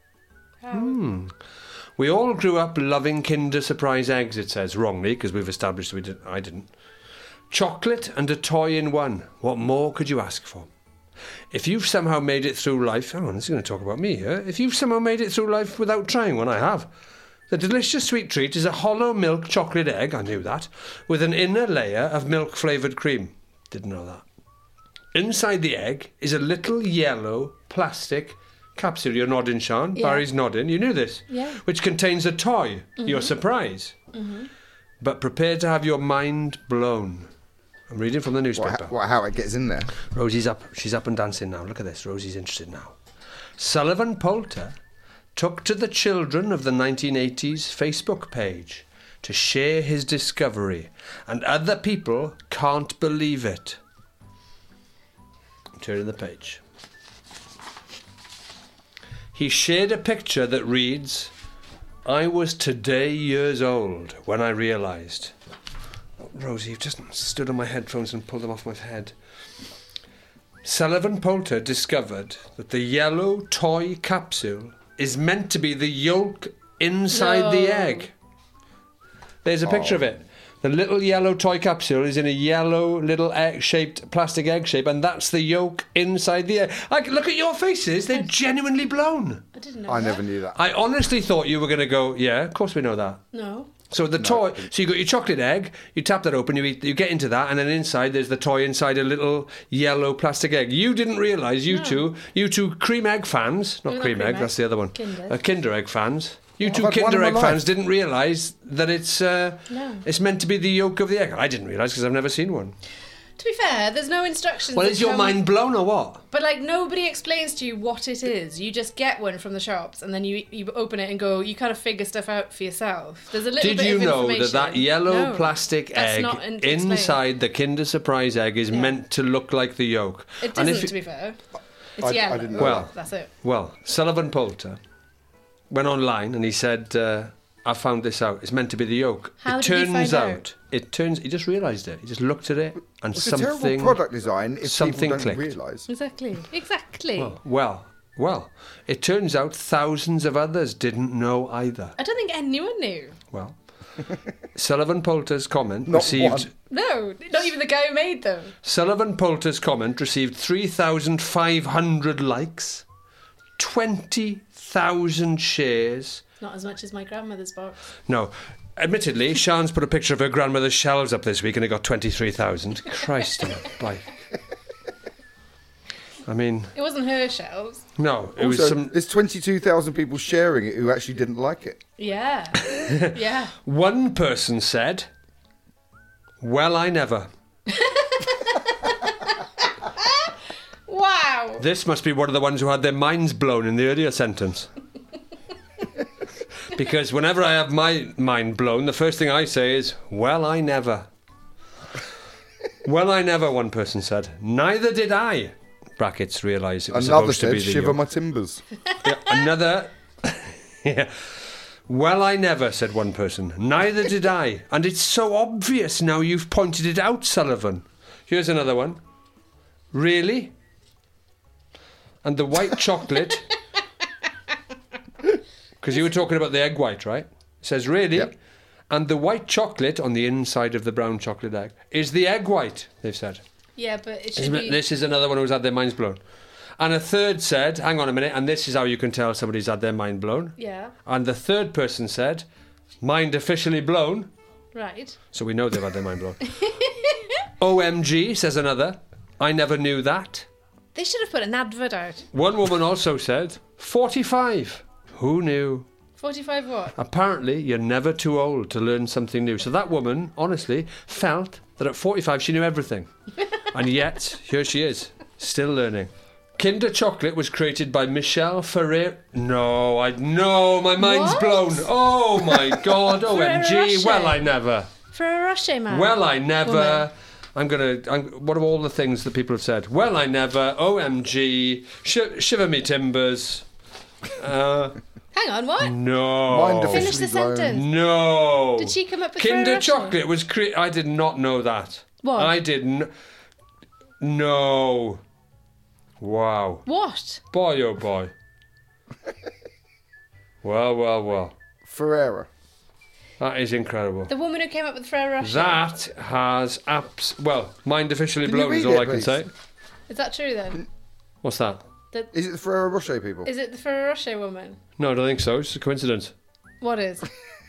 We all grew up loving Kinder Surprise eggs, it says, wrongly, because we've established I didn't. Chocolate and a toy in one. What more could you ask for? If you've somehow made it through life... Oh, this is going to talk about me here. If you've somehow made it through life without trying one, I have. The delicious sweet treat is a hollow milk chocolate egg, I knew that, with an inner layer of milk-flavoured cream. Didn't know that. Inside the egg is a little yellow plastic capsule. You're nodding, Sean. Yeah. Barry's nodding. You knew this. Yeah. Which contains a toy. Your surprise. But prepare to have your mind blown. I'm reading from the newspaper. How it gets in there. Rosie's up. She's up and dancing now. Look at this. Rosie's interested now. Sullivan Poulter took to the children of the 1980s Facebook page to share his discovery, and other people can't believe it. I'm turning the page. He shared a picture that reads, "I was today years old when I realised..." Oh, Rosie, you've just stood on my headphones and pulled them off my head. Sullivan Poulter discovered that the yellow toy capsule is meant to be the yolk inside the egg. There's a picture of it. The little yellow toy capsule is in a yellow little egg-shaped, plastic egg shape, and that's the yolk inside the egg. Look at your faces. They're genuinely blown. I didn't know I that. never knew that. I honestly thought you were going to go, yeah, of course we know that. No. So the toy, so you got your chocolate egg, you tap that open, you get into that, and then inside there's the toy inside a little yellow plastic egg. You didn't realise, you two cream egg fans, not cream egg, that's the other one, Kinder Egg fans. You two Kinder Egg fans didn't realise that it's meant to be the yolk of the egg. I didn't realise because I've never seen one. To be fair, there's no instructions. Well, that is your come- mind blown or what? But like nobody explains to you what it is. You just get one from the shops and then you open it and go. You kind of figure stuff out for yourself. There's a little Did bit you of know information. that yellow No, plastic that's egg not explained. inside the Kinder Surprise egg is meant to look like the yolk? It And doesn't, if to be fair. It's I yellow. didn't know Well, That's it. Well, Sullivan Poulter went online and he said, I found this out. It's meant to be the yolk. How it did he turns find out. It turns. He just realised it. He just looked at it and It's a terrible product design if something people don't clicked. realise. Exactly. Well, it turns out thousands of others didn't know either. I don't think anyone knew. Well, Sullivan Poulter's comment Not received. one. No, not even the guy who made them. Sullivan Poulter's comment received 3,500 likes, 20,000 shares. Not as much as my grandmother's box. No. Admittedly, Sian's put a picture of her grandmother's shelves up this week and it got 23,000. Christ on a bike. I mean... It wasn't her shelves. No, it Also, was some... there's 22,000 people sharing it who actually didn't like it. Yeah. Yeah. One person said, "Well, I never." Wow. This must be one of the ones who had their minds blown in the earlier sentence. Because whenever I have my mind blown, the first thing I say is, "Well, I never." "Well, I never," one person said. "Neither did I." Brackets realise it was Another supposed to said, be the "Shiver yolk. my timbers." Yeah, another... yeah. "Well, I never," said one person. "Neither did I. And it's so obvious now you've pointed it out, Sullivan." Here's another one. "Really?" And the white chocolate... Because you were talking about the egg white, right? It says, "Really?" Yep. And the white chocolate on the inside of the brown chocolate egg is the egg white, they've said. Yeah, but it should be... This is another one who's had their minds blown. And a third said, hang on a minute, and this is how you can tell somebody's had their mind blown. Yeah. And the third person said, mind officially blown. Right. So we know they've had their mind blown. OMG, says another. I never knew that. They should have put an advert out. One woman also said, 45. Who knew? 45 what? Apparently, you're never too old to learn something new. So that woman, honestly, felt that at 45 she knew everything. And yet, here she is, still learning. Kinder Chocolate was created by Michelle Ferrer. No, my mind's What? blown. Oh my God, Ferrero OMG. Rocher. Well, I never. Ferrero Rocher, man. Well, I never. Woman. What are all the things that people have said? Well, I never. OMG. Shiver me timbers. Hang on, what? No. Finish the sentence. No. Did she come up with Kinder Ferrero Rocher? Chocolate was created. I did not know that. What? I didn't. No. Wow. What? Boy, oh boy. Well. Ferrero. That is incredible. The woman who came up with Ferrero Rocher. That has mind officially Can you blown is read all it, I can please? say. Is that true then? What's that? Is it the Ferrero Rocher people? Is it the Ferrero Rocher woman? No, I don't think so. It's a coincidence. What is?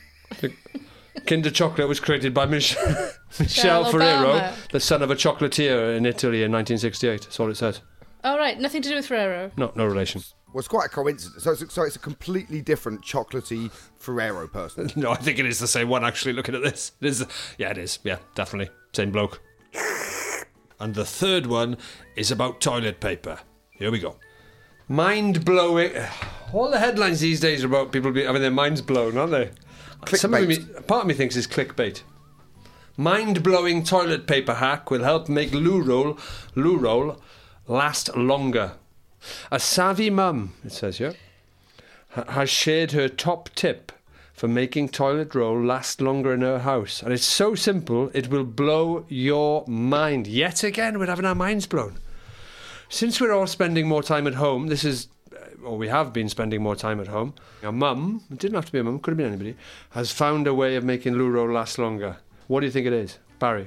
Kinder Chocolate was created by Michelle Michelle Ferrero, Obama. the son of a chocolatier in Italy in 1968. That's all it says. Oh, right. Nothing to do with Ferrero. No relation. Well, it's quite a coincidence. So it's a completely different chocolatey Ferrero person. No, I think it is the same one, actually, looking at this. It is. Yeah, it is. Yeah, definitely. Same bloke. And the third one is about toilet paper. Here we go. Mind-blowing. All the headlines these days are about people having their minds blown, aren't they? Part of me thinks it's clickbait. Mind-blowing toilet paper hack will help make loo roll last longer. A savvy mum, it says here, has shared her top tip for making toilet roll last longer in her house. And it's so simple, it will blow your mind. Yet again, we're having our minds blown. Since we're all spending more time at home, we have been spending more time at home, a mum, it didn't have to be a mum, could have been anybody, has found a way of making loo roll last longer. What do you think it is, Barry?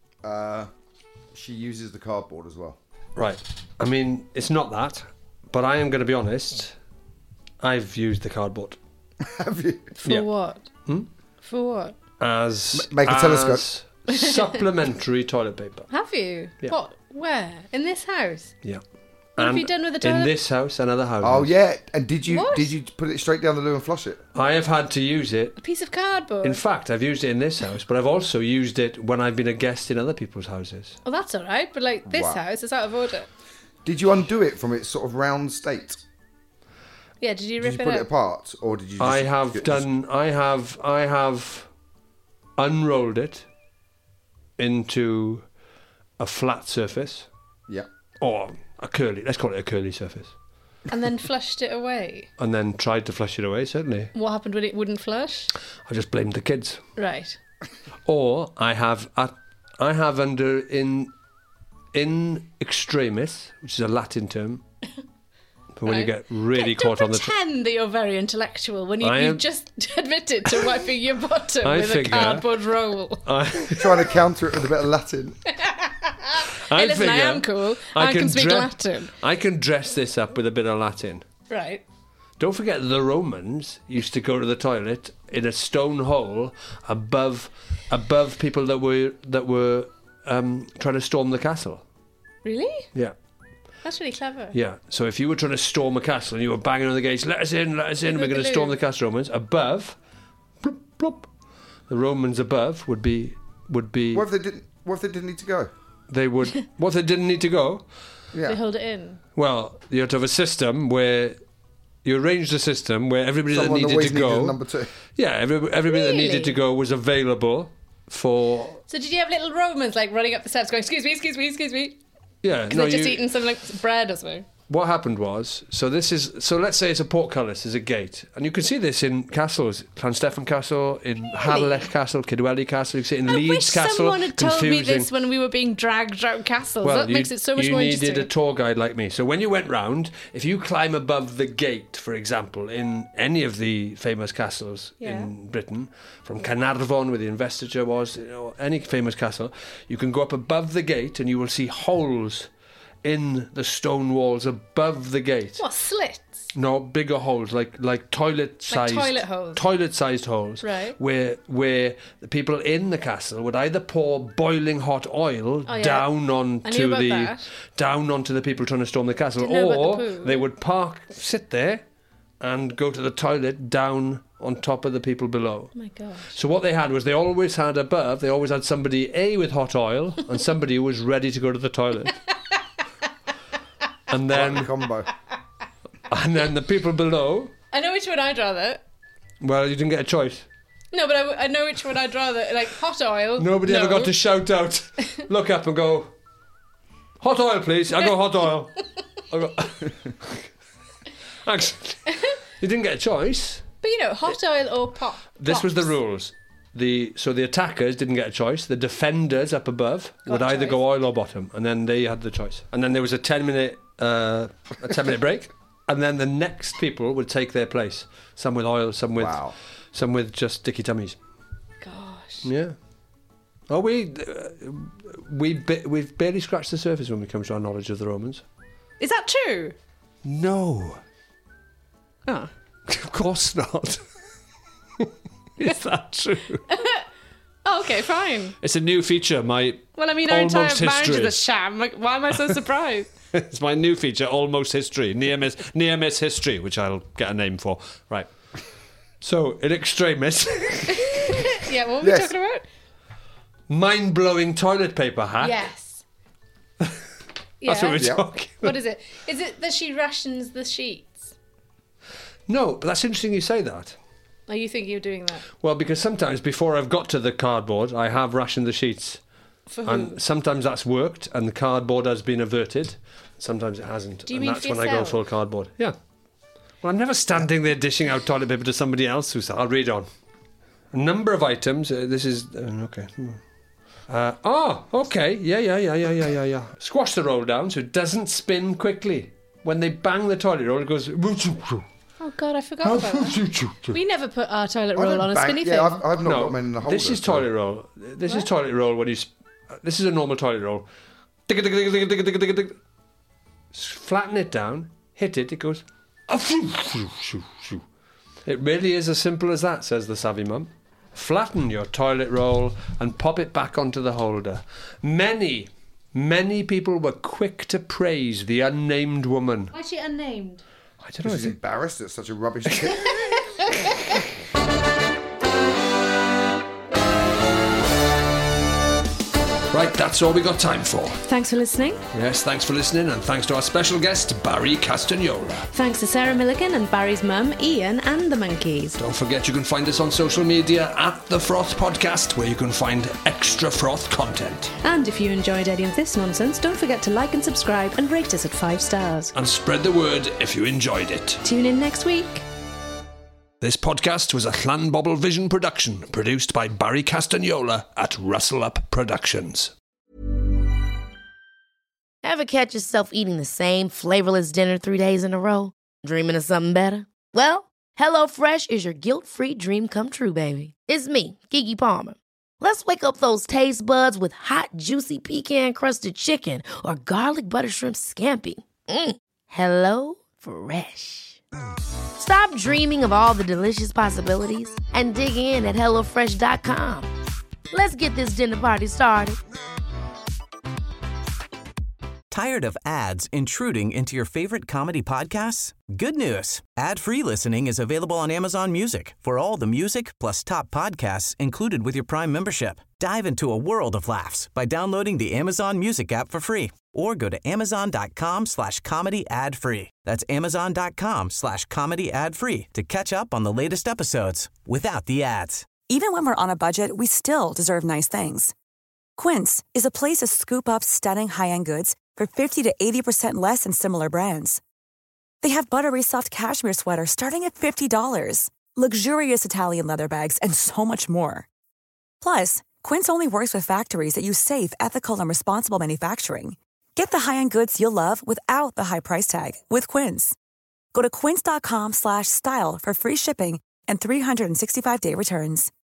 She uses the cardboard as well. Right. I mean, it's not that, but I am going to be honest. I've used the cardboard. Have you? For what? For what? Make a telescope. Supplementary toilet paper. Have you? Yeah. What? Where? In this house? Yeah. What have you done with the toilet? In this house and other houses. Oh yeah, and did you What? put it straight down the loo and flush it? I have had to use it. A piece of cardboard? In fact, I've used it in this house, but I've also used it when I've been a guest in other people's houses. Well, that's all right, but like this Wow. house is out of order. Did you undo it from its sort of round state? Yeah, did you Did rip you it put out? it apart, or did you? Just I have unrolled it into a flat surface. Yeah. Or let's call it a curly surface. And then flushed it away. And then tried to flush it away, certainly. What happened when it wouldn't flush? I just blamed the kids. Right. Or I have under in extremis, which is a Latin term, for when you get really caught on the Pretend that you're very intellectual when I you am- just admitted to wiping your bottom I with figure- a cardboard roll. Trying to counter it with a bit of Latin. Hey, listen, I am cool. I can speak Latin. I can dress this up with a bit of Latin. Right. Don't forget the Romans used to go to the toilet in a stone hole above people that were trying to storm the castle. Really? Yeah. That's really clever. Yeah, so if you were trying to storm a castle and you were banging on the gates, let us in, we're going to storm the castle, Romans, above, plop, plop, the Romans above would be... What if they didn't need to go? They would... What if they didn't need to go? Yeah. They hold it in. Well, you had to have a system where... You arranged a system where everybody Someone that always needed to needed go... a number two. Yeah, everybody that needed to go was available for... So did you have little Romans like running up the steps going, excuse me, excuse me, excuse me? Yeah, Because they're just eating something like bread or something. What happened was, so let's say it's a portcullis, there's a gate, and you can see this in castles, Llanstefan Castle, in Harlech Castle, Kidwelly Castle, you can see it in I Leeds wish Castle. someone had told me confusing. this when we were being dragged around castles. That makes it so much more interesting. You needed a tour guide like me. So when you went round, if you climb above the gate, for example, in any of the famous castles in Britain, from Carnarvon, where the investiture was, any famous castle, you can go up above the gate and you will see holes in the stone walls above the gate. What, slits? No, bigger holes, like toilet-sized... Like toilet holes? Toilet-sized holes. Right. Where the people in the castle would either pour boiling hot oil down onto the people trying to storm the castle, or they would sit there and go to the toilet down on top of the people below. Oh my gosh. So what they had was they always had somebody with hot oil and somebody who was ready to go to the toilet. And then combo. And then the people below. I know which one I'd rather. Well, you didn't get a choice. No, but I know which one I'd rather. Like hot oil. Nobody ever got to shout out, look up and go, hot oil, please. I go hot oil. Actually, you didn't get a choice. But you know, hot oil or pop. This was the rules. So the attackers didn't get a choice. The defenders up above would either go oil or bottom, and then they had the choice. And then there was a 10-minute break, and then the next people would take their place. Some with oil, some with just sticky tummies. Gosh. Yeah. Oh, we've barely scratched the surface when it comes to our knowledge of the Romans. Is that true? No. Oh. Of course not. Is that true? Oh, okay, fine. It's a new feature, our entire history. marriage is a sham. Why am I so surprised? It's my new feature, Almost History. Near miss history, which I'll get a name for. Right. So, in extremis... Yeah, what were we talking about? Mind-blowing toilet paper hack. Yes. That's what we're talking about. What is it? Is it that she rations the sheets? No, but that's interesting you say that. Are you thinking of doing that? Well, because sometimes before I've got to the cardboard, I have rationed the sheets. For who? And sometimes that's worked and the cardboard has been averted. Sometimes it hasn't. Do you mean that's for when I go full cardboard. Yeah. Well, I'm never standing there dishing out toilet paper to somebody else. I'll read on. A number of items. This is... okay. Okay. Yeah. Squash the roll down so it doesn't spin quickly. When they bang the toilet roll, it goes... Oh, God, I forgot about that. We never put our toilet roll on a spinny thing. Yeah, I've not got them in the holder. This is toilet roll. This is toilet roll when you... This is a normal toilet roll. Flatten it down, hit it, it goes... It really is as simple as that, says the savvy mum. Flatten your toilet roll and pop it back onto the holder. Many people were quick to praise the unnamed woman. Why is she unnamed? I don't know. She's embarrassed at such a rubbish tip. Right, that's all we got time for. Thanks for listening. Yes, thanks for listening, and thanks to our special guest, Barry Castagnola. Thanks to Sarah Milligan and Barry's mum, Ian, and the monkeys. Don't forget you can find us on social media at The Froth Podcast, where you can find extra Froth content. And if you enjoyed any of this nonsense, don't forget to like and subscribe and rate us at 5 stars. And spread the word if you enjoyed it. Tune in next week. This podcast was a Llanbobble Vision production, produced by Barry Castagnola at Rustle Up Productions. Ever catch yourself eating the same flavorless dinner 3 days in a row? Dreaming of something better? Well, HelloFresh is your guilt-free dream come true, baby. It's me, Keke Palmer. Let's wake up those taste buds with hot, juicy pecan-crusted chicken or garlic butter shrimp scampi. Hello Fresh. Stop dreaming of all the delicious possibilities and dig in at HelloFresh.com. Let's get this dinner party started. Tired of ads intruding into your favorite comedy podcasts? Good news. Ad-free listening is available on Amazon Music for all the music plus top podcasts included with your Prime membership. Dive into a world of laughs by downloading the Amazon Music app for free or go to amazon.com/comedy ad-free. That's amazon.com/comedy ad-free to catch up on the latest episodes without the ads. Even when we're on a budget, we still deserve nice things. Quince is a place to scoop up stunning high-end goods for 50 to 80% less than similar brands. They have buttery soft cashmere sweaters starting at $50, luxurious Italian leather bags, and so much more. Plus, Quince only works with factories that use safe, ethical, and responsible manufacturing. Get the high-end goods you'll love without the high price tag with Quince. Go to quince.com/style for free shipping and 365-day returns.